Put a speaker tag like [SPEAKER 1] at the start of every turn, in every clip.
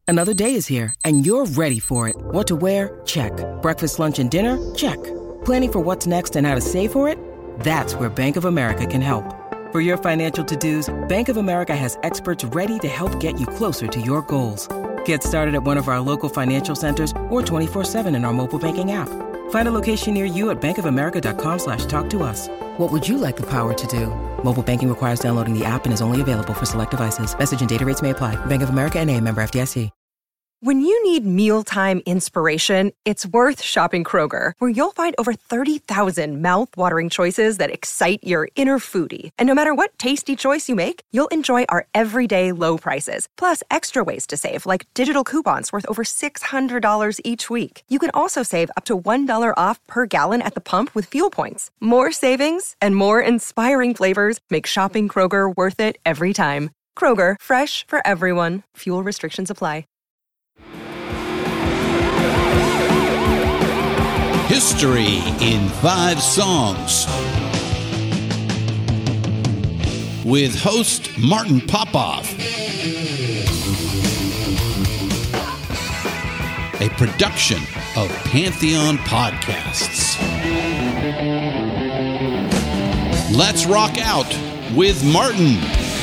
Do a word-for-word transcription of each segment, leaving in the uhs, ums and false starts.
[SPEAKER 1] Another day is here, and you're ready for it. What to wear? Check. Breakfast, lunch, and dinner? Check. Planning for what's next and how to save for it? That's where Bank of America can help. For your financial to-dos, Bank of America has experts ready to help get you closer to your goals. Get started at one of our local financial centers or twenty-four seven in our mobile banking app. Find a location near you at bankofamerica.com slash talk to us. What would you like the power to do? Mobile banking requires downloading the app and is only available for select devices. Message and data rates may apply. Bank of America N A, member F D I C.
[SPEAKER 2] When you need mealtime inspiration, it's worth shopping Kroger, where you'll find over thirty thousand mouth-watering choices that excite your inner foodie. And no matter what tasty choice you make, you'll enjoy our everyday low prices, plus extra ways to save, like digital coupons worth over six hundred dollars each week. You can also save up to one dollar off per gallon at the pump with fuel points. More savings and more inspiring flavors make shopping Kroger worth it every time. Kroger, fresh for everyone. Fuel restrictions apply.
[SPEAKER 3] History in Five Songs with host Martin Popoff. A production of Pantheon Podcasts. Let's rock out with Martin.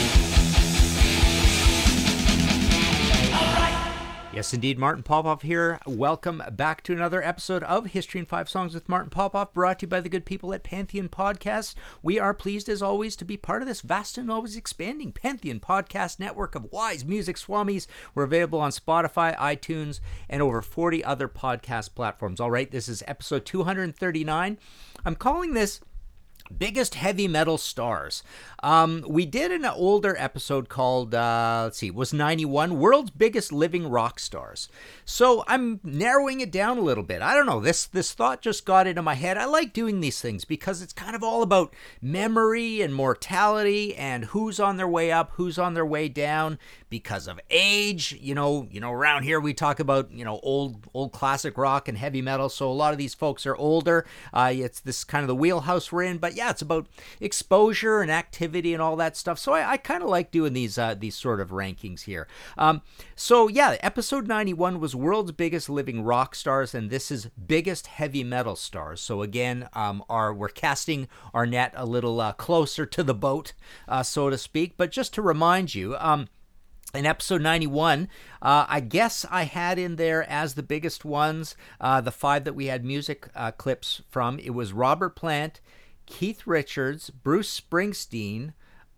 [SPEAKER 4] Yes, indeed. Martin Popoff here. Welcome back to another episode of History in Five Songs with Martin Popoff, brought to you by the good people at Pantheon Podcasts. We are pleased, as always, to be part of this vast and always expanding Pantheon Podcast network of wise music swamis. We're available on Spotify, iTunes, and over forty other podcast platforms. All right, this is episode two hundred thirty-nine. I'm calling this Biggest Heavy Metal Stars. Um, we did an older episode called, uh, let's see, it was ninety-one, World's Biggest Living Rock Stars. So I'm narrowing it down a little bit. I don't know, this this thought just got into my head. I like doing these things because it's kind of all about memory and mortality and who's on their way up, who's on their way down because of age. You know, you know, around here we talk about, you know, old old classic rock and heavy metal. So a lot of these folks are older. Uh, it's this kind of the wheelhouse we're in, but yeah, it's about exposure and activity and all that stuff. So I, I kind of like doing these uh, these sort of rankings here. Um, so yeah, episode ninety-one was World's Biggest Living Rock Stars, and this is Biggest Heavy Metal Stars. So again, um, our we're casting our net a little uh, closer to the boat, uh, so to speak. But just to remind you, um, in episode ninety-one, uh, I guess I had in there as the biggest ones, uh, the five that we had music uh, clips from. It was Robert Plant, Keith Richards, Bruce Springsteen,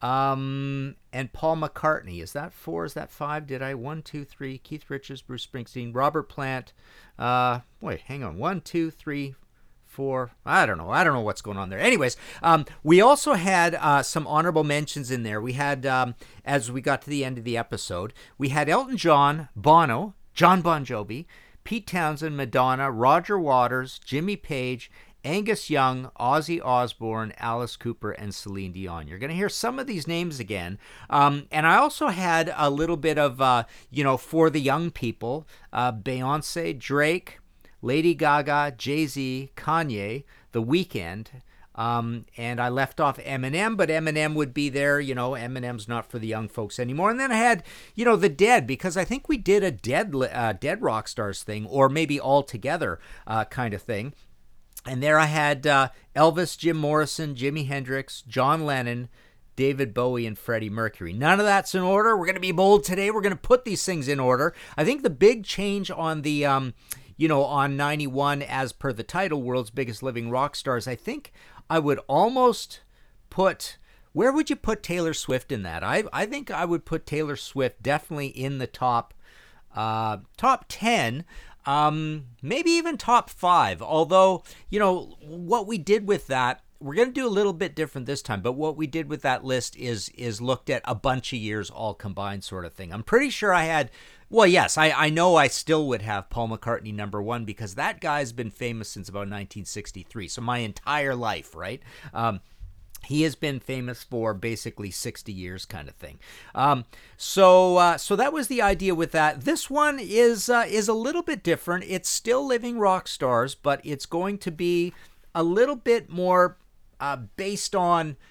[SPEAKER 4] um, and Paul McCartney. Is that four? Is that five? Did I? One, two, three. Keith Richards, Bruce Springsteen, Robert Plant. Uh, wait, hang on. One, two, three, four. I don't know. I don't know what's going on there. Anyways, um, we also had uh, some honorable mentions in there. We had, um, as we got to the end of the episode, we had Elton John, Bono, John Bon Jovi, Pete Townsend, Madonna, Roger Waters, Jimmy Page, Angus Young, Ozzy Osbourne, Alice Cooper, and Celine Dion. You're going to hear some of these names again. Um, and I also had a little bit of, uh, you know, for the young people, uh, Beyonce, Drake, Lady Gaga, Jay-Z, Kanye, The Weeknd, um, and I left off Eminem, but Eminem would be there. You know, Eminem's not for the young folks anymore. And then I had, you know, the Dead, because I think we did a Dead, uh, Dead Rock Stars thing, or maybe all together uh, kind of thing. And there I had uh, Elvis, Jim Morrison, Jimi Hendrix, John Lennon, David Bowie, and Freddie Mercury. None of that's in order. We're going to be bold today. We're going to put these things in order. I think the big change on the, um, you know, on ninety-one, as per the title, World's Biggest Living Rock Stars, I think I would almost put, where would you put Taylor Swift in that? I I think I would put Taylor Swift definitely in the top, uh, top ten. Um, maybe even top five, although, you know, what we did with that, we're going to do a little bit different this time, but what we did with that list is is looked at a bunch of years all combined sort of thing. I'm pretty sure I had, well, yes, I, I know I still would have Paul McCartney number one, because that guy's been famous since about nineteen sixty-three, so my entire life, right? Um, He has been famous for basically sixty years kind of thing. Um, so uh, so that was the idea with that. This one is uh, is a little bit different. It's still Living Rock Stars, but it's going to be a little bit more uh, based on,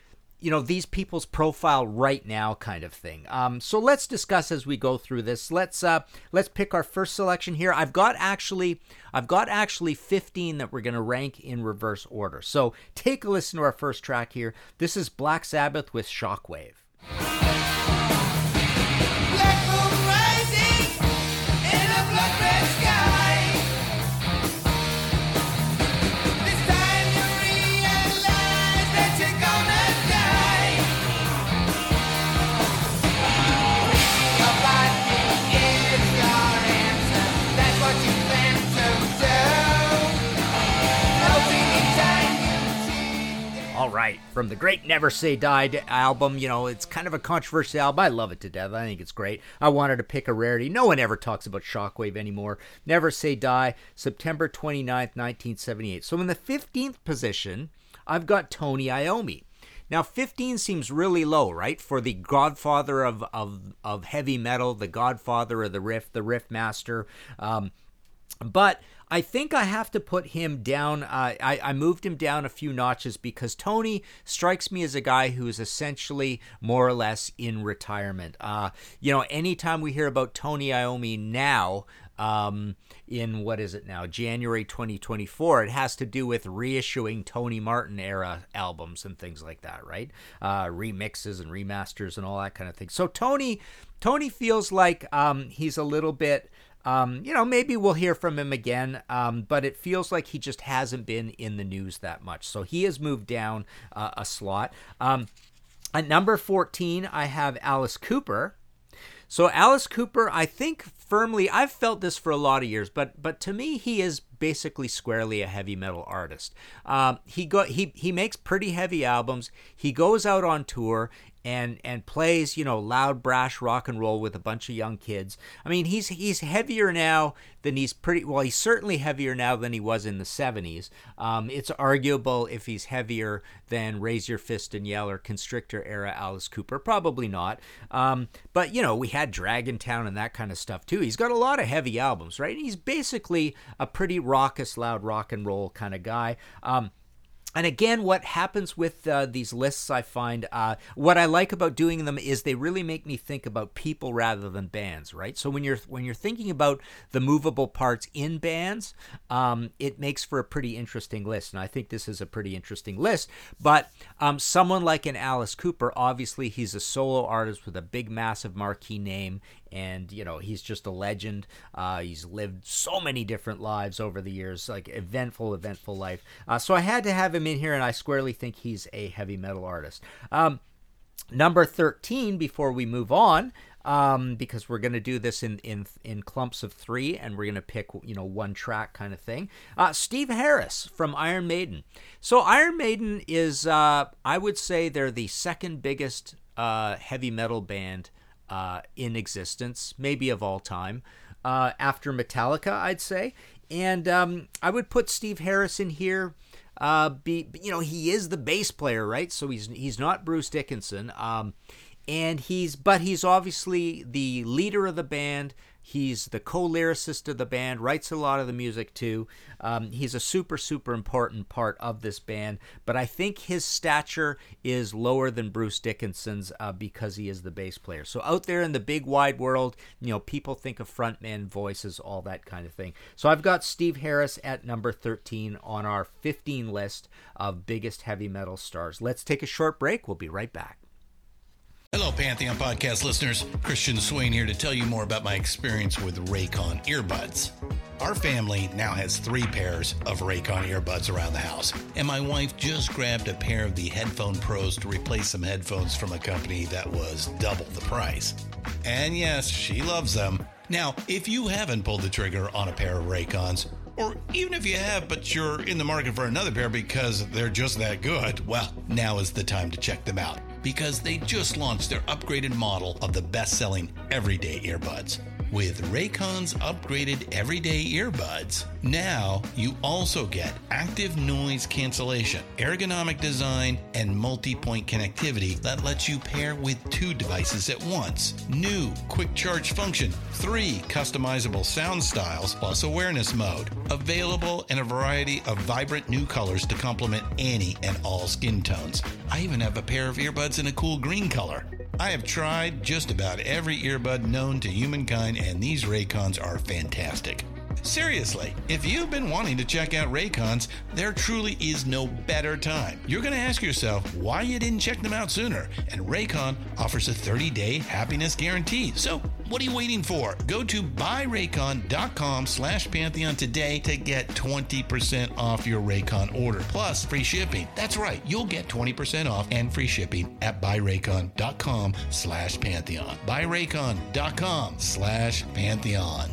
[SPEAKER 4] you know, these people's profile right now kind of thing. Um, so let's discuss as we go through this. Let's uh, let's pick our first selection here. I've got actually I've got actually fifteen that we're going to rank in reverse order. So take a listen to our first track here. This is Black Sabbath with Shockwave.
[SPEAKER 5] Black moon rising in a blood red sky. This time you realize that you're gonna die. Your body is your answer. That's what you plan to do. Floating in time you see.
[SPEAKER 4] All right, from the great Never Say Die album, you know, it's kind of a controversial album. I love it to death. I think it's great. I wanted to pick a rarity. No one ever talks about Shockwave anymore. Never Say Die, September twenty-ninth, nineteen seventy-eight. So in the fifteenth position, I've got Tony Iommi. Now, fifteen seems really low, right? For the godfather of, of, of heavy metal, the godfather of the riff, the riff master. Um, but I think I have to put him down. Uh, I, I moved him down a few notches because Tony strikes me as a guy who is essentially more or less in retirement. Uh, you know, anytime we hear about Tony Iommi now, um, in what is it now, January twenty twenty-four, it has to do with reissuing Tony Martin era albums and things like that, right? Uh, remixes and remasters and all that kind of thing. So Tony, Tony feels like um, he's a little bit. Um, you know, maybe we'll hear from him again, um, but it feels like he just hasn't been in the news that much. So he has moved down uh, a slot. Um, at number fourteen, I have Alice Cooper. So Alice Cooper, I think firmly, I've felt this for a lot of years, but but to me, he is basically squarely a heavy metal artist. Um, he go he he makes pretty heavy albums. He goes out on tour and and plays, you know, loud, brash rock and roll with a bunch of young kids. I mean, he's he's heavier now than he's pretty, well, he's certainly heavier now than he was in the seventies. Um, it's arguable if he's heavier than Raise Your Fist and Yell or Constrictor era Alice Cooper. Probably not. Um, but, you know, we had Dragontown and that kind of stuff too. He's got a lot of heavy albums, right? He's basically a pretty raucous, loud rock and roll kind of guy. Um, And again, what happens with uh, these lists, I find, uh, what I like about doing them is they really make me think about people rather than bands, right? So when you're when you're thinking about the movable parts in bands, um, it makes for a pretty interesting list, and I think this is a pretty interesting list. But um, someone like an Alice Cooper, obviously he's a solo artist with a big, massive marquee name, and, you know, he's just a legend. Uh, he's lived so many different lives over the years, like eventful, eventful life. Uh, so I had to have him in here, and I squarely think he's a heavy metal artist. Um, number thirteen, before we move on, um, because we're going to do this in, in in clumps of three, and we're going to pick, you know, one track kind of thing. Uh, Steve Harris from Iron Maiden. So Iron Maiden is, uh, I would say they're the second biggest uh, heavy metal band Uh, in existence, maybe of all time, uh, after Metallica, I'd say. And um, I would put Steve Harris in here. Uh, be you know, he is the bass player, right? So he's he's not Bruce Dickinson. Um, and he's but he's obviously the leader of the band. He's the co-lyricist of the band, writes a lot of the music too. Um, he's a super, super important part of this band, but I think his stature is lower than Bruce Dickinson's uh, because he is the bass player. So out there in the big wide world, you know, people think of frontman voices, all that kind of thing. So I've got Steve Harris at number thirteen on our fifteen list of biggest heavy metal stars. Let's take a short break. We'll be right back.
[SPEAKER 3] Hello, Pantheon Podcast listeners. Christian Swain here to tell you more about my experience with Raycon earbuds. Our family now has three pairs of Raycon earbuds around the house, and my wife just grabbed a pair of the Headphone Pros to replace some headphones from a company that was double the price. And yes, she loves them. Now, if you haven't pulled the trigger on a pair of Raycons, or even if you have, but you're in the market for another pair because they're just that good, well, now is the time to check them out, because they just launched their upgraded model of the best-selling everyday earbuds. With Raycon's upgraded everyday earbuds, now you also get active noise cancellation, ergonomic design, and multi-point connectivity that lets you pair with two devices at once. New quick charge function, three customizable sound styles, plus awareness mode. Available in a variety of vibrant new colors to complement any and all skin tones. I even have a pair of earbuds in a cool green color. I have tried just about every earbud known to humankind, and these Raycons are fantastic. Seriously, if you've been wanting to check out Raycons, there truly is no better time. You're going to ask yourself why you didn't check them out sooner, and Raycon offers a thirty-day happiness guarantee. So what are you waiting for? Go to buyraycon.com slash Pantheon today to get twenty percent off your Raycon order, plus free shipping. That's right, you'll get twenty percent off and free shipping at buyraycon.com slash Pantheon. buyraycon.com slash Pantheon.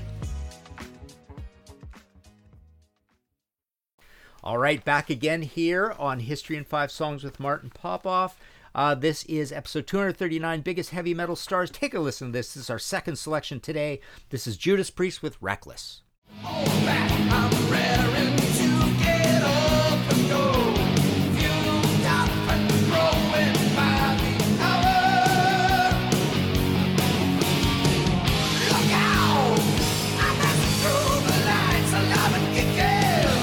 [SPEAKER 4] All right, back again here on History in Five Songs with Martin Popoff. Uh, this is episode two hundred thirty-nine, Biggest Heavy Metal Stars. Take a listen to this. This is our second selection today. This is Judas Priest with Reckless.
[SPEAKER 5] Oh, back, I'm raring to get up and go. Fueled up and growing by the hour. Look out! I'm passing through the lights, alive and kicking.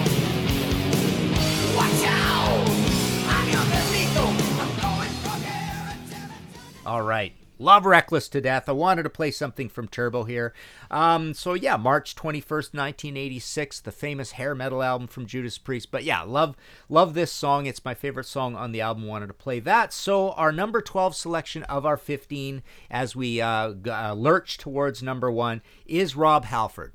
[SPEAKER 5] Watch out! I'm young and lethal. I'm going from here until it's...
[SPEAKER 4] All right. Love Reckless to death. I wanted to play something from Turbo here. Um, so yeah, March twenty-first, nineteen eighty-six, the famous hair metal album from Judas Priest. But yeah, love love this song. It's my favorite song on the album. Wanted to play that. So our number twelve selection of our fifteen, as we uh, g- uh, lurch towards number one, is Rob Halford.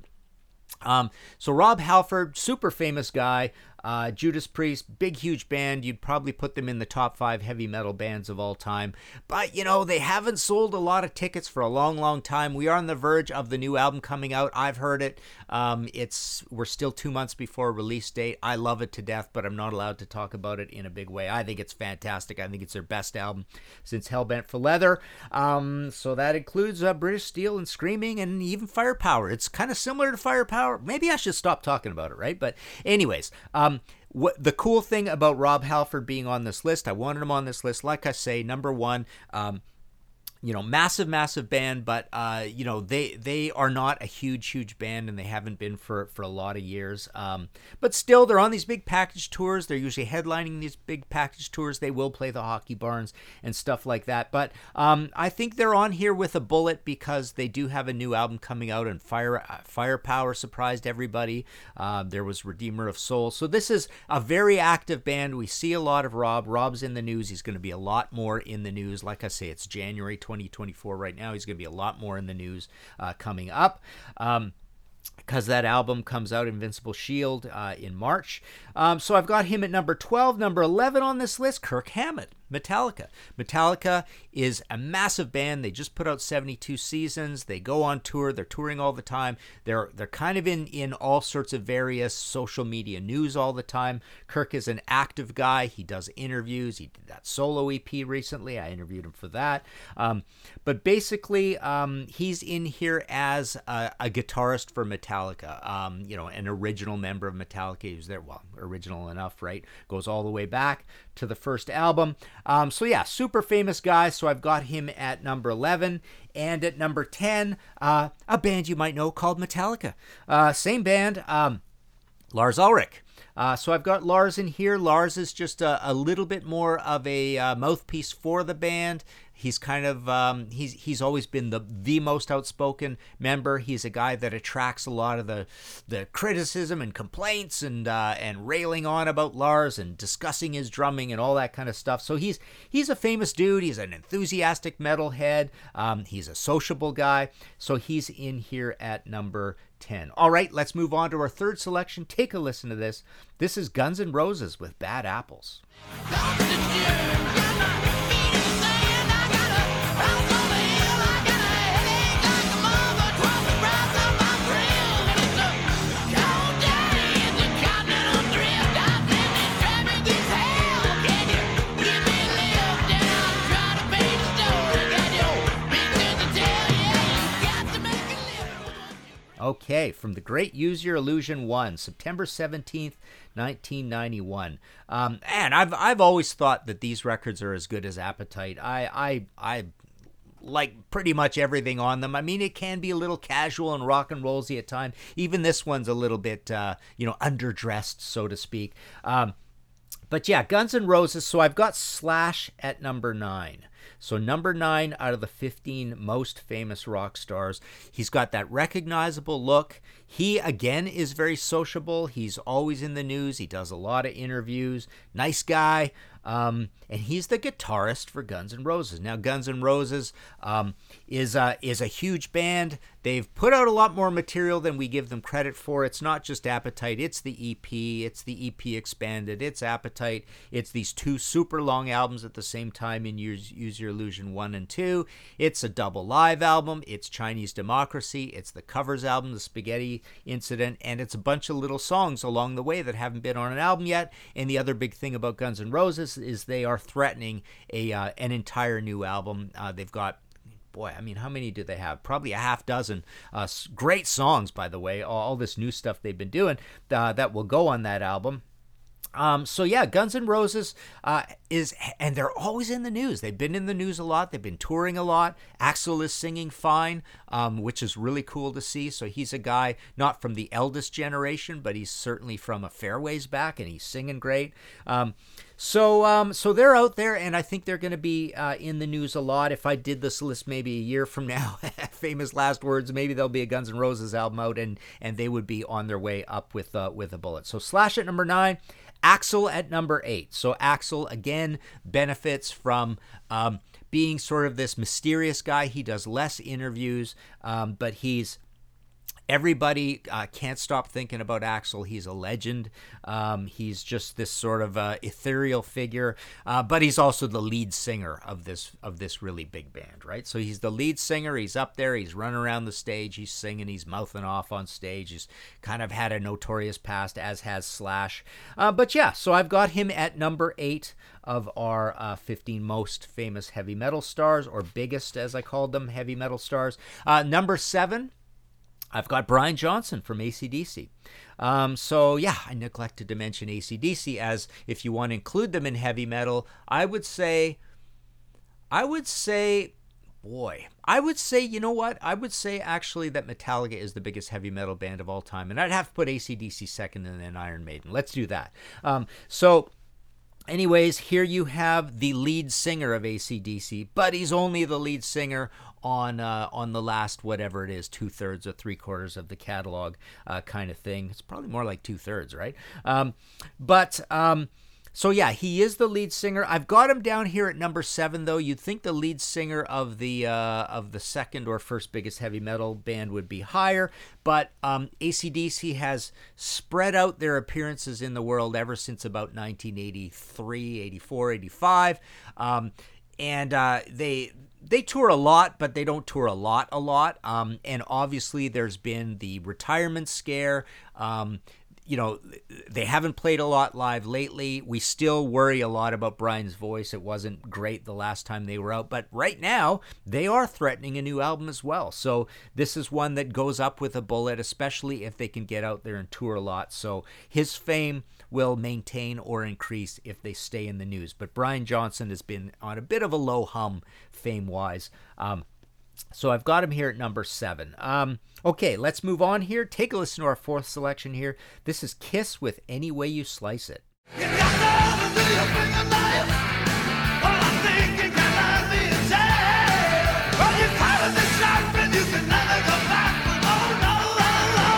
[SPEAKER 4] Um, so Rob Halford, super famous guy. Uh, Judas Priest, big, huge band. You'd probably put them in the top five heavy metal bands of all time. But, you know, they haven't sold a lot of tickets for a long, long time. We are on the verge of the new album coming out. I've heard it. Um, it's we're still two months before release date. I love it to death, but I'm not allowed to talk about it in a big way. I think it's fantastic. I think it's their best album since Hellbent for Leather. Um, so that includes uh, British Steel and Screaming and even Firepower. It's kind of similar to Firepower. Maybe I should stop talking about it, right? But anyways, um, What the cool thing about Rob Halford being on this list, I wanted him on this list, like I say, number one, um, you know, massive, massive band, but, uh, you know, they they are not a huge, huge band, and they haven't been for, for a lot of years. Um, but still, they're on these big package tours. They're usually headlining these big package tours. They will play the Hockey Barns and stuff like that. But um, I think they're on here with a bullet because they do have a new album coming out, and Fire uh, Firepower surprised everybody. Uh, there was Redeemer of Souls. So this is a very active band. We see a lot of Rob. Rob's in the news. He's going to be a lot more in the news. Like I say, it's January twenty twenty-four right now. He's going to be a lot more in the news uh, coming up. Um, because that album comes out, Invincible Shield, uh, in March. Um, so I've got him at number twelve. Number eleven on this list, Kirk Hammett, Metallica. Metallica is a massive band. They just put out seventy-two seasons. They go on tour. They're touring all the time. They're they're kind of in, in all sorts of various social media news all the time. Kirk is an active guy. He does interviews. He did that solo E P recently. I interviewed him for that. Um, but basically, um, he's in here as a, a guitarist for Metallica. Um, you know, an original member of Metallica. He was there, well, original enough, right? Goes all the way back to the first album. Um, so yeah, super famous guy. So I've got him at number eleven. And at number ten, uh, a band you might know called Metallica. Uh, same band, um, Lars Ulrich. Uh, so I've got Lars in here. Lars is just a, a little bit more of a uh, mouthpiece for the band. He's kind of, um, he's he's always been the the most outspoken member. He's a guy that attracts a lot of the the criticism and complaints and uh, and railing on about Lars and discussing his drumming and all that kind of stuff. So he's he's a famous dude. He's an enthusiastic metalhead. Um, he's a sociable guy. So he's in here at number ten. All right, let's move on to our third selection. Take a listen to this. This is Guns N' Roses with Bad Apples. Okay, from the great Use Your Illusion one, September seventeenth, nineteen ninety-one. Um, and I've I've always thought that these records are as good as Appetite. I I I like pretty much everything on them. I mean, it can be a little casual and rock and rollsy at times. Even this one's a little bit, uh, you know, underdressed, so to speak. Um, but yeah, Guns N' Roses. So I've got Slash at number nine. So number nine out of the fifteen most famous rock stars. He's got that recognizable look. He, again, is very sociable. He's always in the news. He does a lot of interviews. Nice guy. Um, and he's the guitarist for Guns N' Roses. Now, Guns N' Roses um, is, uh, is a huge band. They've put out a lot more material than we give them credit for. It's not just Appetite. It's the E P. It's the E P Expanded. It's Appetite. It's these two super long albums at the same time in Use, Use Your Illusion one and two. It's a double live album. It's Chinese Democracy. It's the covers album, The Spaghetti Incident. And it's a bunch of little songs along the way that haven't been on an album yet. And the other big thing about Guns N' Roses is they are threatening a uh, an entire new album. Uh, they've got Boy, I mean, how many do they have? Probably a half dozen. Uh, great songs, by the way. All, all this new stuff they've been doing uh, that will go on that album. Um, so yeah, Guns N' Roses uh, is, and they're always in the news. They've been in the news a lot. They've been touring a lot. Axl is singing fine, um, which is really cool to see. So he's a guy not from the eldest generation, but he's certainly from a fair ways back, and he's singing great. Um, so um, so they're out there, and I think they're going to be uh, in the news a lot. If I did this list maybe a year from now, famous last words, maybe there'll be a Guns N' Roses album out, and and they would be on their way up with uh, with a bullet. So Slash at number nine. Axl at number eight. So Axl, again, benefits from um, being sort of this mysterious guy. He does less interviews, um, but he's everybody uh, can't stop thinking about Axl. He's a legend. Um, he's just this sort of uh, ethereal figure, uh, but he's also the lead singer of this of this really big band, right? So he's the lead singer. He's up there. He's running around the stage. He's singing. He's mouthing off on stage. He's kind of had a notorious past, as has Slash. Uh, but yeah, so I've got him at number eight of our uh, fifteen most famous heavy metal stars, or biggest, as I called them, heavy metal stars. Uh, number seven, I've got Brian Johnson from A C D C. Um, so, yeah, I neglected to mention A C D C, as if you want to include them in heavy metal, I would say, I would say, boy, I would say, you know what? I would say, actually, that Metallica is the biggest heavy metal band of all time. And I'd have to put A C D C second and then Iron Maiden. Let's do that. Um, so... Anyways, here you have the lead singer of A C D C, but he's only the lead singer on uh, on the last, whatever it is, two-thirds or three-quarters of the catalog uh, kind of thing. It's probably more like two-thirds, right? Um, but... Um, So yeah, he is the lead singer. I've got him down here at number seven, though. You'd think the lead singer of the uh, of the second or first biggest heavy metal band would be higher, but um, A C D C has spread out their appearances in the world ever since about nineteen eighty-three, eighty-four, eighty-five, um, and uh, they they tour a lot, but they don't tour a lot, a lot. Um, and obviously, there's been the retirement scare. Um, You know, they haven't played a lot live lately. We still worry a lot about Brian's voice. It wasn't great the last time they were out. But right now, they are threatening a new album as well. So this is one that goes up with a bullet, especially if they can get out there and tour a lot. So his fame will maintain or increase if they stay in the news. But Brian Johnson has been on a bit of a low hum fame-wise. Um, So I've got him here at number seven. Um, okay, let's move on here. Take a listen to our fourth selection here. This is Kiss with Any Way You Slice It.
[SPEAKER 5] You got to do your fingernails. All I'm thinking, can I be a child? Well, you caught it this sharp and you can never go back. Oh, no, no, no.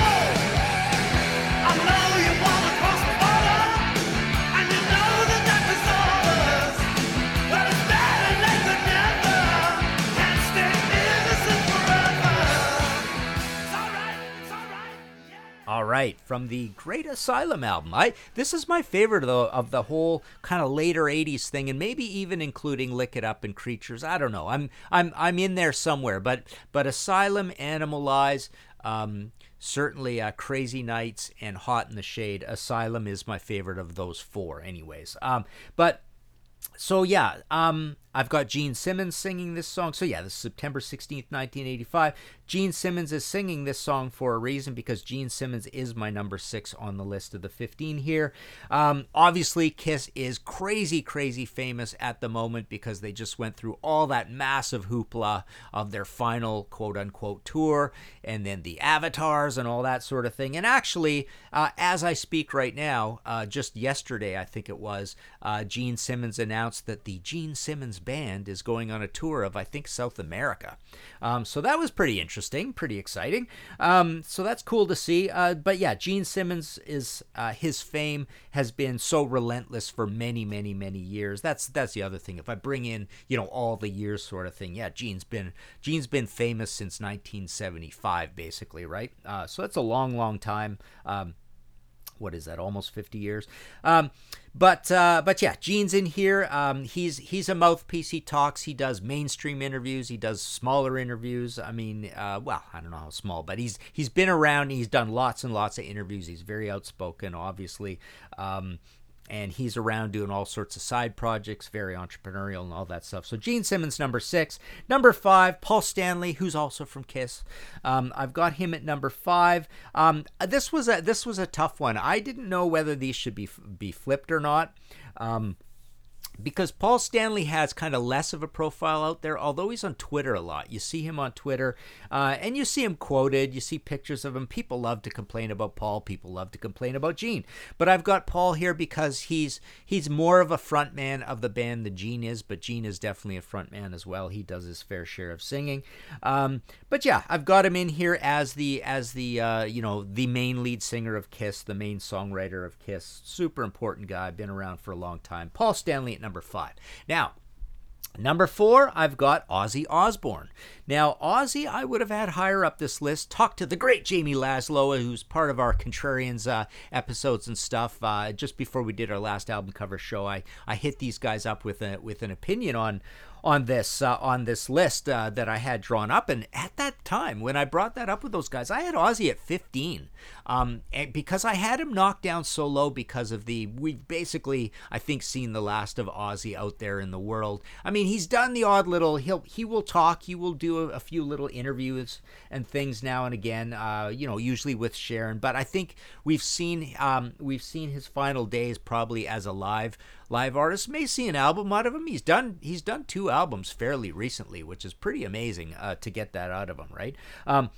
[SPEAKER 5] I know you want to cross the border, and you know that that was ours. But it's better late than never. Can't stay innocent forever. It's all right, it's all right, yeah.
[SPEAKER 4] All right, from the Great Asylum album. I This is my favorite of the, of the whole kind of later eighties thing, and maybe even including Lick It Up and Creatures. I don't know. I'm I'm I'm in there somewhere, but but Asylum, Animalize, um, certainly uh, Crazy Nights, and Hot in the Shade. Asylum is my favorite of those four, anyways. Um, but So yeah, um, I've got Gene Simmons singing this song. So yeah, this is September sixteenth, nineteen eighty-five. Gene Simmons is singing this song for a reason, because Gene Simmons is my number six on the list of the fifteen here. Um, obviously, Kiss is crazy, crazy famous at the moment because they just went through all that massive hoopla of their final quote-unquote tour, and then the avatars and all that sort of thing. And actually, uh, as I speak right now, uh, just yesterday, I think it was, uh, Gene Simmons announced that the Gene Simmons Band is going on a tour of, I think, South America. Um, so that was pretty interesting, pretty exciting. Um, so that's cool to see. Uh, but yeah, Gene Simmons is uh, his fame has been so relentless for many, many, many years. That's that's the other thing. If I bring in, you know, all the years sort of thing, yeah, Gene's been Gene's been famous since nineteen seventy-five, basically, right? Uh, so that's a long, long time. Um, What is that? Almost fifty years. Um, but uh, but yeah, Gene's in here. Um, he's he's a mouthpiece. He talks. He does mainstream interviews. He does smaller interviews. I mean, uh, well, I don't know how small, but he's he's been around. He's done lots and lots of interviews. He's very outspoken, obviously. Um, And he's around doing all sorts of side projects, very entrepreneurial and all that stuff. So Gene Simmons, number six. Number five, Paul Stanley, who's also from Kiss. Um, I've got him at number five. Um, this was a this was a tough one. I didn't know whether these should be be flipped or not. Um, Because Paul Stanley has kind of less of a profile out there, although he's on Twitter a lot. You see him on Twitter, uh, and you see him quoted. You see pictures of him. People love to complain about Paul. People love to complain about Gene. But I've got Paul here because he's he's more of a front man of the band than Gene is, but Gene is definitely a front man as well. He does his fair share of singing. Um, but yeah, I've got him in here as the as the uh, you know the main lead singer of Kiss, the main songwriter of Kiss. Super important guy. Been around for a long time. Paul Stanley at number five. Now, number four, I've got Ozzy Osbourne. Now, Ozzy, I would have had higher up this list. Talked to the great Jamie Laszlo, who's part of our Contrarians uh, episodes and stuff. Uh, just before we did our last album cover show, I, I hit these guys up with a, with an opinion on on this uh, on this list uh, that I had drawn up. And at that time, when I brought that up with those guys, I had Ozzy at fifteen. Um, and because I had him knocked down so low because of the, we've basically, I think, seen the last of Ozzy out there in the world. I mean, he's done the odd little, he'll, he will talk, he will do a, a few little interviews and things now and again, uh, you know, usually with Sharon. But I think we've seen, um, we've seen his final days probably as a live, live artist. May see an album out of him. He's done, he's done two albums fairly recently, which is pretty amazing uh, to get that out of him, right? Um,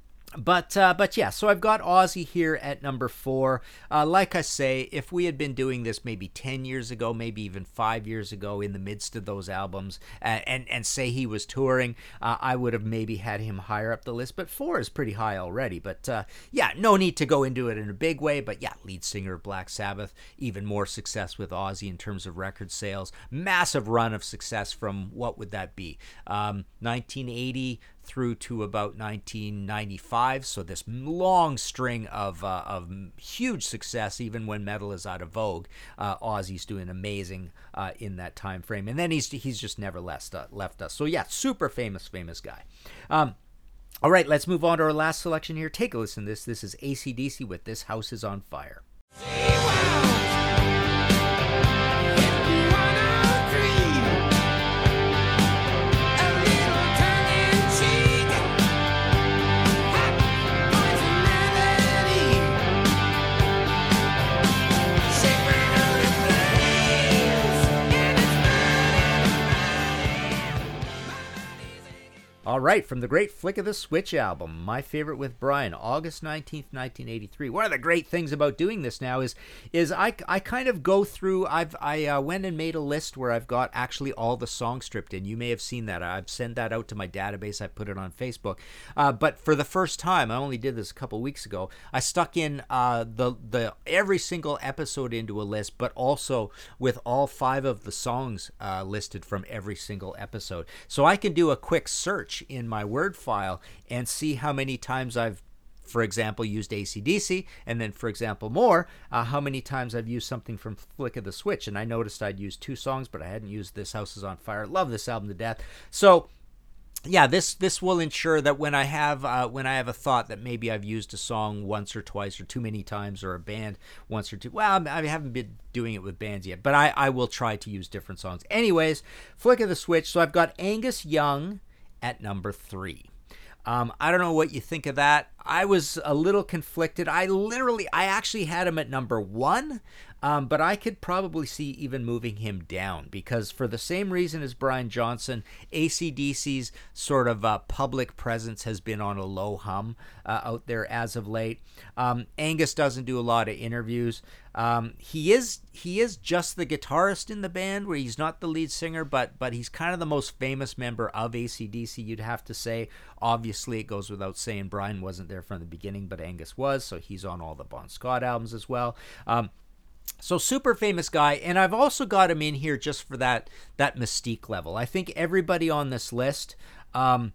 [SPEAKER 4] But uh, but yeah, so I've got Ozzy here at number four. Uh, like I say, if we had been doing this maybe ten years ago, maybe even five years ago, in the midst of those albums, uh, and and say he was touring, uh, I would have maybe had him higher up the list. But four is pretty high already. But uh, yeah, no need to go into it in a big way. But yeah, lead singer of Black Sabbath, even more success with Ozzy in terms of record sales. Massive run of success from, what would that be? Um, nineteen eighty through to about nineteen ninety-five, so this long string of uh, of huge success, even when metal is out of vogue. Uh, Ozzy's doing amazing uh, in that time frame, and then he's he's just never left uh, left us. So yeah, super famous, famous guy. Um, all right, let's move on to our last selection here. Take a listen to this. This is A C D C with "This House Is on Fire." All right, from the great Flick of the Switch album, My Favorite with Brian, August nineteenth, nineteen eighty-three. One of the great things about doing this now is is I, I kind of go through, I've I uh, went and made a list where I've got actually all the songs stripped in. You may have seen that. I've sent that out to my database. I put it on Facebook. Uh, but for the first time, I only did this a couple weeks ago, I stuck in uh, the, the every single episode into a list, but also with all five of the songs uh, listed from every single episode. So I can do a quick search in my Word file and see how many times I've, for example, used A C D C, and then, for example, more, uh, how many times I've used something from Flick of the Switch. And I noticed I'd used two songs, but I hadn't used This House Is on Fire. Love this album to death. So yeah, this this will ensure that when I have uh, when I have a thought that maybe I've used a song once or twice or too many times, or a band once or two. Well, I haven't been doing it with bands yet, but I, I will try to use different songs. Anyways, flick of the switch. So I've got Angus Young at number three. Um, I don't know what you think of that. I was a little conflicted. I literally, I actually had him at number one, um, but I could probably see even moving him down, because for the same reason as Brian Johnson, A C D C's sort of uh, public presence has been on a low hum uh, out there as of late. Um, Angus doesn't do a lot of interviews. Um, he is he is just the guitarist in the band, where he's not the lead singer, but but he's kind of the most famous member of A C D C, you'd have to say. Obviously, it goes without saying, Brian wasn't there from the beginning, but Angus was, so he's on all the Bon Scott albums as well. Um, so super famous guy, and I've also got him in here just for that that mystique level. I think everybody on this list, um,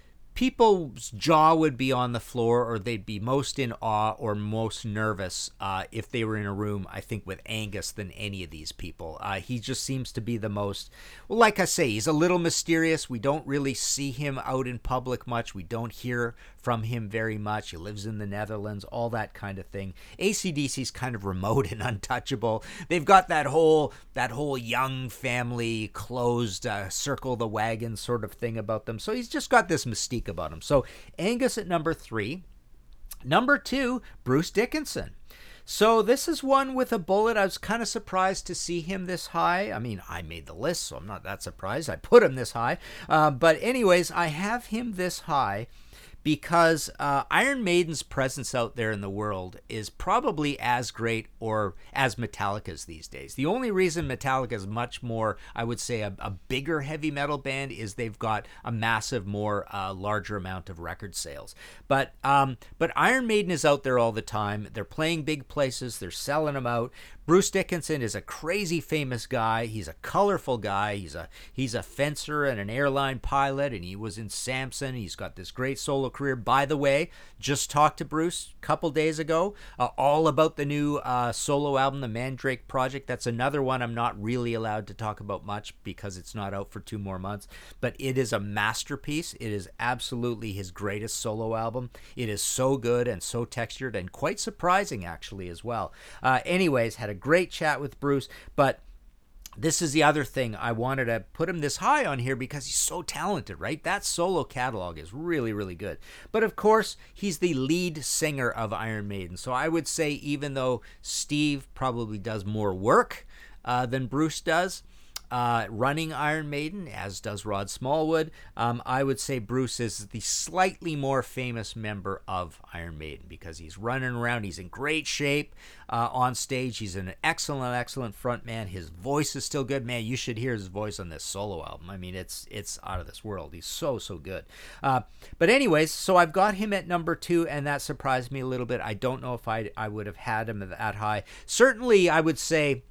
[SPEAKER 4] people's jaw would be on the floor, or they'd be most in awe or most nervous uh, if they were in a room, I think, with Angus than any of these people. Uh, he just seems to be the most, well, like I say, he's a little mysterious. We don't really see him out in public much. We don't hear from him very much. He lives in the Netherlands, all that kind of thing. A C D C's kind of remote and untouchable. They've got that whole that whole young family, closed, uh, circle the wagon sort of thing about them. So he's just got this mystique about him. So Angus at number three. Number two, Bruce Dickinson. So this is one with a bullet. I was kind of surprised to see him this high. I mean, I made the list, so I'm not that surprised. I put him this high. Uh, but anyways, I have him this high because uh, Iron Maiden's presence out there in the world is probably as great or as Metallica's these days. The only reason Metallica is much more, I would say, a, a bigger heavy metal band is they've got a massive, more uh, larger amount of record sales. But um, but Iron Maiden is out there all the time. They're playing big places. They're selling them out. Bruce Dickinson is a crazy famous guy. He's a colorful guy. He's a he's a fencer and an airline pilot, and he was in Samson. He's got this great solo career. By the way, just talked to Bruce a couple days ago, uh, all about the new uh, solo album, the Mandrake Project. That's another one I'm not really allowed to talk about much because it's not out for two more months, but it is a masterpiece. It is absolutely his greatest solo album. It is so good and so textured and quite surprising, actually, as well. Uh, anyways, had a great chat with Bruce, but this is the other thing. I wanted to put him this high on here because he's so talented, right? That solo catalog is really, really good. But of course, he's the lead singer of Iron Maiden. So I would say, even though Steve probably does more work uh, than Bruce does, Uh, running Iron Maiden, as does Rod Smallwood, um, I would say Bruce is the slightly more famous member of Iron Maiden because he's running around. He's in great shape uh, on stage. He's an excellent, excellent front man. His voice is still good. Man, you should hear his voice on this solo album. I mean, it's it's out of this world. He's so, so good. Uh, but anyways, so I've got him at number two, and that surprised me a little bit. I don't know if I, I would have had him that high. Certainly, I would say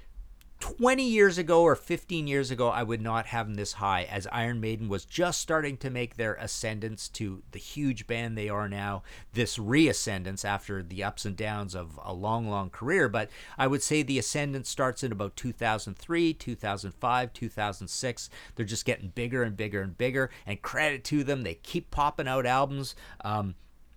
[SPEAKER 4] twenty years ago or fifteen years ago, I would not have them this high, as Iron Maiden was just starting to make their ascendance to the huge band they are now, this reascendance after the ups and downs of a long, long career. But I would say the ascendance starts in about two thousand three, two thousand five, two thousand six. They're just getting bigger and bigger and bigger, and credit to them, they keep popping out albums. Um,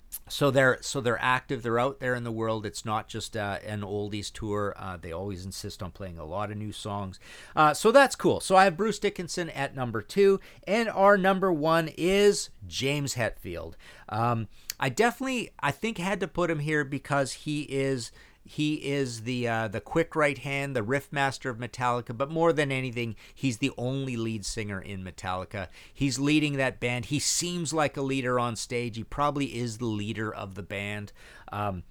[SPEAKER 4] So they're so they're active. They're out there in the world. It's not just uh, an oldies tour. Uh, they always insist on playing a lot of new songs. Uh, so that's cool. So I have Bruce Dickinson at number two, and our number one is James Hetfield. Um, I definitely, I think, had to put him here because he is. He is the uh, the quick right hand, the riff master of Metallica, but more than anything, he's the only lead singer in Metallica. He's leading that band. He seems like a leader on stage. He probably is the leader of the band. Um,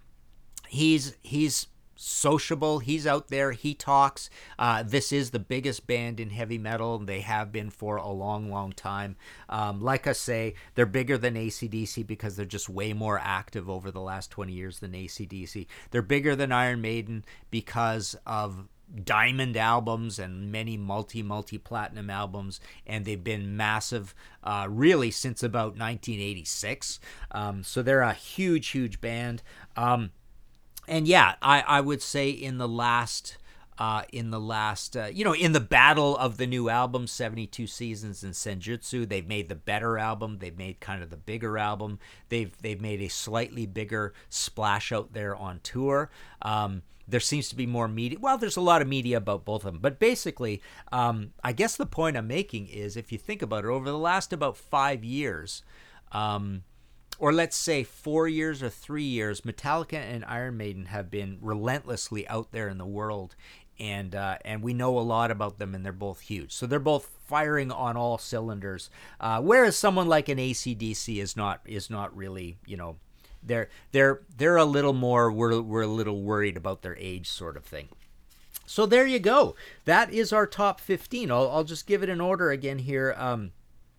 [SPEAKER 4] he's he's sociable. He's out there. He talks. Uh, this is the biggest band in heavy metal. They have been for a long, long time. Um, like I say, they're bigger than A C D C because they're just way more active over the last twenty years than A C D C. They're bigger than Iron Maiden because of diamond albums and many multi, multi-platinum albums, and they've been massive uh, really since about nineteen eighty-six. Um, so they're a huge, huge band. Um, And yeah, I, I would say in the last uh, in the last, uh, you know, in the battle of the new album, seventy-two Seasons and Senjutsu. They've made the better album. They've made kind of the bigger album. They've they've made a slightly bigger splash out there on tour. Um, there seems to be more media. Well, there's a lot of media about both of them. But basically, um, I guess the point I'm making is, if you think about it, over the last about five years, um, or let's say four years or three years, Metallica and Iron Maiden have been relentlessly out there in the world, and uh, and we know a lot about them, and they're both huge. So they're both firing on all cylinders, uh, whereas someone like an A C D C is not is not really, you know, they're they're they're a little more we're we're a little worried about their age, sort of thing. So there you go. That is our top fifteen. I'll I'll just give it an order again here. Um,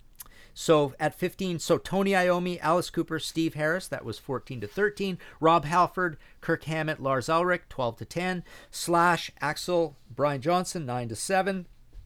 [SPEAKER 4] So at fifteen, so Tony Iommi, Alice Cooper, Steve Harris, that was fourteen to thirteen. Rob Halford, Kirk Hammett, Lars Ulrich, twelve to ten. Slash, Axl, Brian Johnson, nine to seven.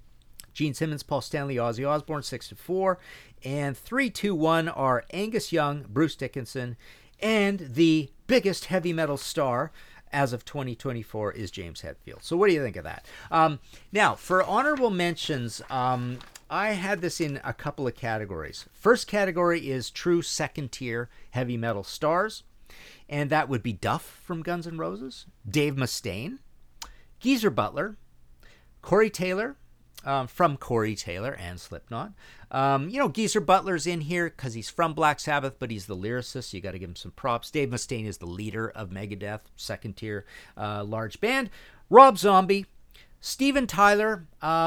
[SPEAKER 4] Gene Simmons, Paul Stanley, Ozzy Osbourne, six to four. And three to one are Angus Young, Bruce Dickinson, and the biggest heavy metal star as of twenty twenty-four is James Hetfield. So what do you think of that? Um, now, for honorable mentions, um, I had this in a couple of categories. First category is true second tier heavy metal stars, and that would be Duff from Guns N' Roses, Dave Mustaine, Geezer Butler, Corey Taylor, um, from Corey Taylor and Slipknot. Um, you know, Geezer Butler's in here because he's from Black Sabbath, but he's the lyricist, so you got to give him some props. Dave Mustaine is the leader of Megadeth, second tier uh, large band. Rob Zombie, Steven Tyler,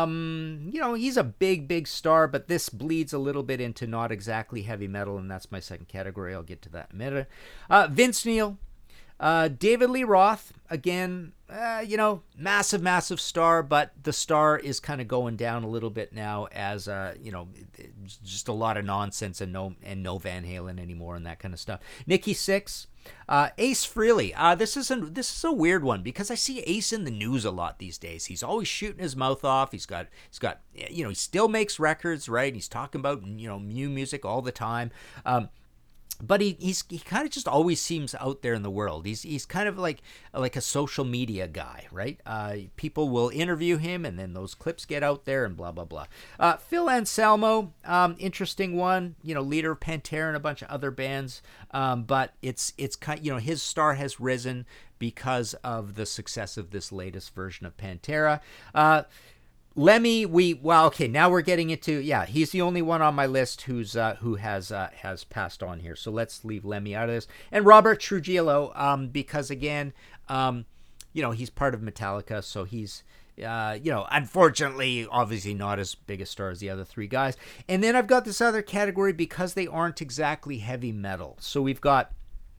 [SPEAKER 4] um, you know, he's a big, big star, but this bleeds a little bit into not exactly heavy metal, and that's my second category. I'll get to that in a minute. Uh, Vince Neil, uh, David Lee Roth, again, uh, you know, massive, massive star, but the star is kind of going down a little bit now as, uh, you know, just a lot of nonsense and no and no Van Halen anymore and that kind of stuff. Nikki Sixx. Uh, Ace Frehley. Uh, this is a this is a weird one because I see Ace in the news a lot these days. He's always shooting his mouth off. He's got he's got you know he still makes records, right? He's talking about you know new music all the time. Um, But he he's he kind of just always seems out there in the world. He's he's kind of like like a social media guy, right? Uh, people will interview him, and then those clips get out there, and blah blah blah. Uh, Phil Anselmo, um, interesting one. You know, leader of Pantera and a bunch of other bands. Um, but it's it's kind you know his star has risen because of the success of this latest version of Pantera. Uh, Lemmy, we well, okay. Now we're getting into yeah. He's the only one on my list who's uh, who has uh, has passed on here. So let's leave Lemmy out of this. And Robert Trujillo, um, because again, um, you know, he's part of Metallica, so he's uh, you know, unfortunately, obviously not as big a star as the other three guys. And then I've got this other category because they aren't exactly heavy metal. So we've got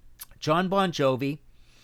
[SPEAKER 4] John Bon Jovi,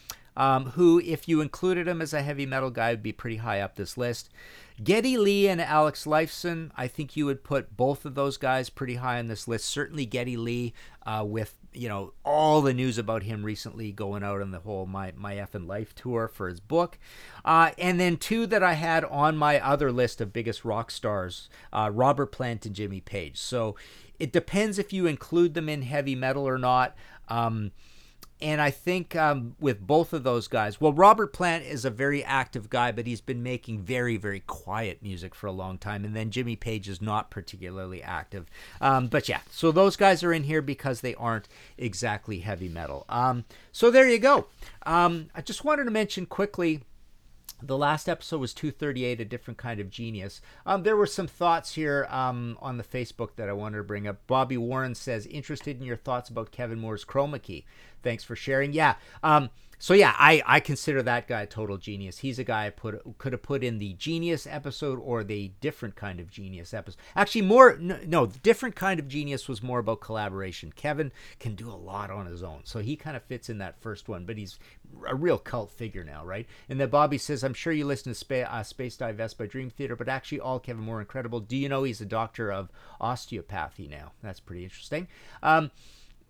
[SPEAKER 4] um, who, if you included him as a heavy metal guy, would be pretty high up this list. Geddy Lee and Alex Lifeson, I think you would put both of those guys pretty high on this list. Certainly Geddy Lee, uh, with you know all the news about him recently going out on the whole My My Effin' Life tour for his book. Uh, and then two that I had on my other list of biggest rock stars, uh, Robert Plant and Jimmy Page. So it depends if you include them in heavy metal or not. Um, And I think um, with both of those guys, well, Robert Plant is a very active guy, but he's been making very, very quiet music for a long time. And then Jimmy Page is not particularly active. Um, but yeah, so those guys are in here because they aren't exactly heavy metal. Um, so there you go. Um, I just wanted to mention quickly, the last episode was two thirty-eight, A Different Kind of Genius. Um, there were some thoughts here um, on the Facebook that I wanted to bring up. Bobby Warren says, interested in your thoughts about Kevin Moore's Chroma Key. Thanks for sharing. Yeah. Um, so yeah, I, I consider that guy a total genius. He's a guy I put could have put in the Genius episode or the Different Kind of Genius episode. Actually, more no, no, the Different Kind of Genius was more about collaboration. Kevin can do a lot on his own, so he kind of fits in that first one. But he's a real cult figure now, right? And then Bobby says, I'm sure you listen to Spa- uh, Space Dive Vest by Dream Theater, but actually all Kevin Moore incredible. Do you know he's a doctor of osteopathy now? That's pretty interesting. Um,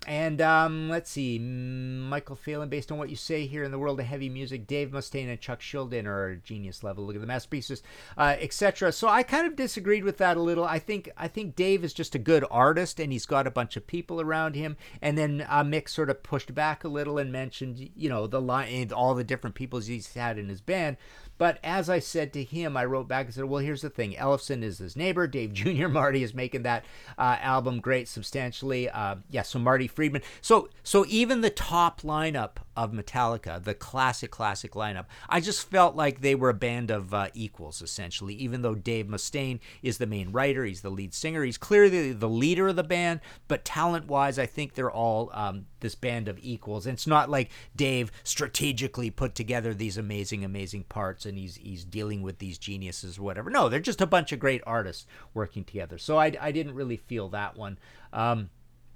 [SPEAKER 4] And um, let's see, Michael Phelan, based on what you say here in the world of heavy music, Dave Mustaine and Chuck Schuldiner are genius level. Look at the masterpieces, uh, et cetera. So I kind of disagreed with that a little. I think I think Dave is just a good artist, and he's got a bunch of people around him. And then uh, Mick sort of pushed back a little and mentioned, you know, the line, all the different people he's had in his band. But as I said to him, I wrote back and said, well, here's the thing. Ellefson is his neighbor. Dave Junior Marty is making that uh, album great substantially. Uh, yeah, so Marty Friedman. So so even the top lineup of Metallica, the classic, classic lineup, I just felt like they were a band of uh, equals, essentially, even though Dave Mustaine is the main writer. He's the lead singer. He's clearly the leader of the band. But talent-wise, I think they're all um, this band of equals. And it's not like Dave strategically put together these amazing, amazing parts and he's he's dealing with these geniuses or whatever. No, they're just a bunch of great artists working together. So I, I didn't really feel that one. Um,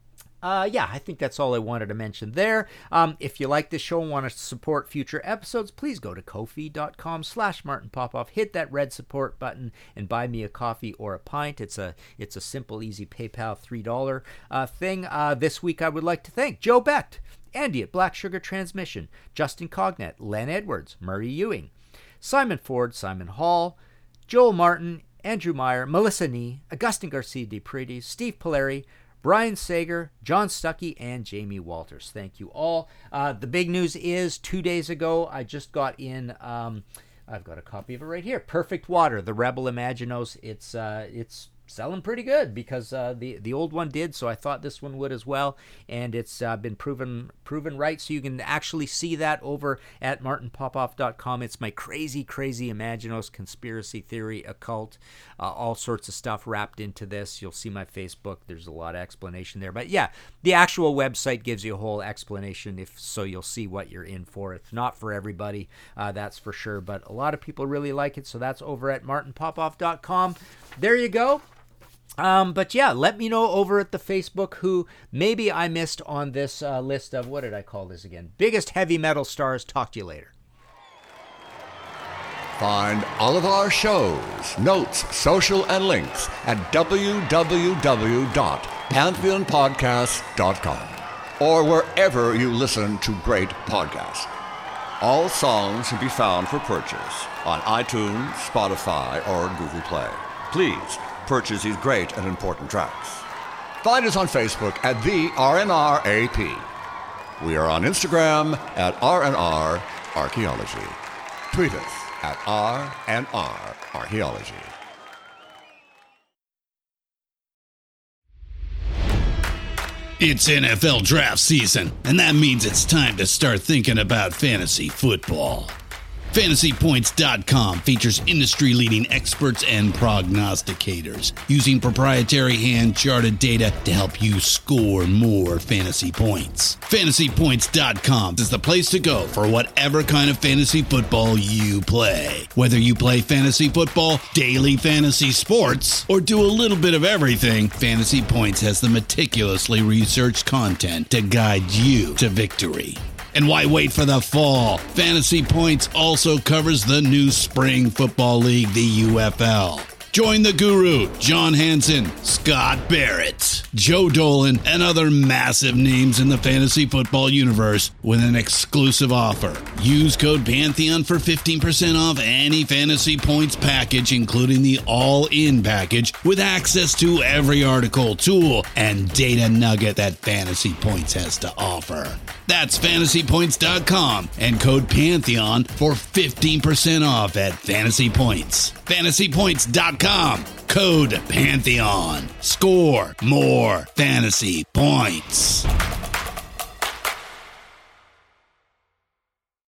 [SPEAKER 4] uh, yeah, I think that's all I wanted to mention there. Um, if you like this show and want to support future episodes, please go to ko-fi.com slash Martin Popoff. Hit that red support button and buy me a coffee or a pint. It's a it's a simple, easy PayPal three dollars uh, thing. Uh, this week I would like to thank Joe Becht, Andy at Black Sugar Transmission, Justin Cognet, Len Edwards, Murray Ewing, Simon Ford, Simon Hall, Joel Martin, Andrew Meyer, Melissa Nee, Augustin Garcia de Paredes, Steve Polari, Brian Sager, John Stuckey, and Jamie Walters. Thank you all. Uh, the big news is two days ago, I just got in, um, I've got a copy of it right here, Perfect Water, the Rebel Imaginos. It's uh, it's selling pretty good because uh, the the old one did, so I thought this one would as well, and it's uh, been proven proven right. So you can actually see that over at martin popoff dot com. It's my crazy, crazy Imaginos conspiracy theory, occult, uh, all sorts of stuff wrapped into this. You'll see my Facebook. There's a lot of explanation there, but yeah, the actual website gives you a whole explanation, if so you'll see what you're in for. It's not for everybody, uh, that's for sure, but a lot of people really like it, so that's over at martin popoff dot com. There you go. Um, but yeah, let me know over at the Facebook who maybe I missed on this uh, list of, what did I call this again? Biggest heavy metal stars. Talk to you later.
[SPEAKER 6] Find all of our shows, notes, social, and links at w w w dot pantheon podcast dot com or wherever you listen to great podcasts. All songs can be found for purchase on iTunes, Spotify, or Google Play. Please purchase these great and important tracks. Find us on Facebook at the R N R A P. We are on Instagram at R N R Archaeology. Tweet us at R N R Archaeology.
[SPEAKER 3] It's N F L draft season, and that means it's time to start thinking about fantasy football. Fantasy Points dot com features industry-leading experts and prognosticators using proprietary hand-charted data to help you score more fantasy points. Fantasy Points dot com is the place to go for whatever kind of fantasy football you play. Whether you play fantasy football, daily fantasy sports, or do a little bit of everything, Fantasy Points has the meticulously researched content to guide you to victory. And why wait for the fall? Fantasy Points also covers the new spring football league, the U F L. Join the guru, John Hansen, Scott Barrett, Joe Dolan, and other massive names in the fantasy football universe with an exclusive offer. Use code Pantheon for fifteen percent off any Fantasy Points package, including the all-in package, with access to every article, tool, and data nugget that Fantasy Points has to offer. That's Fantasy Points dot com and code Pantheon for fifteen percent off at Fantasy Points. Fantasy Points dot com, code Pantheon. Score more fantasy points.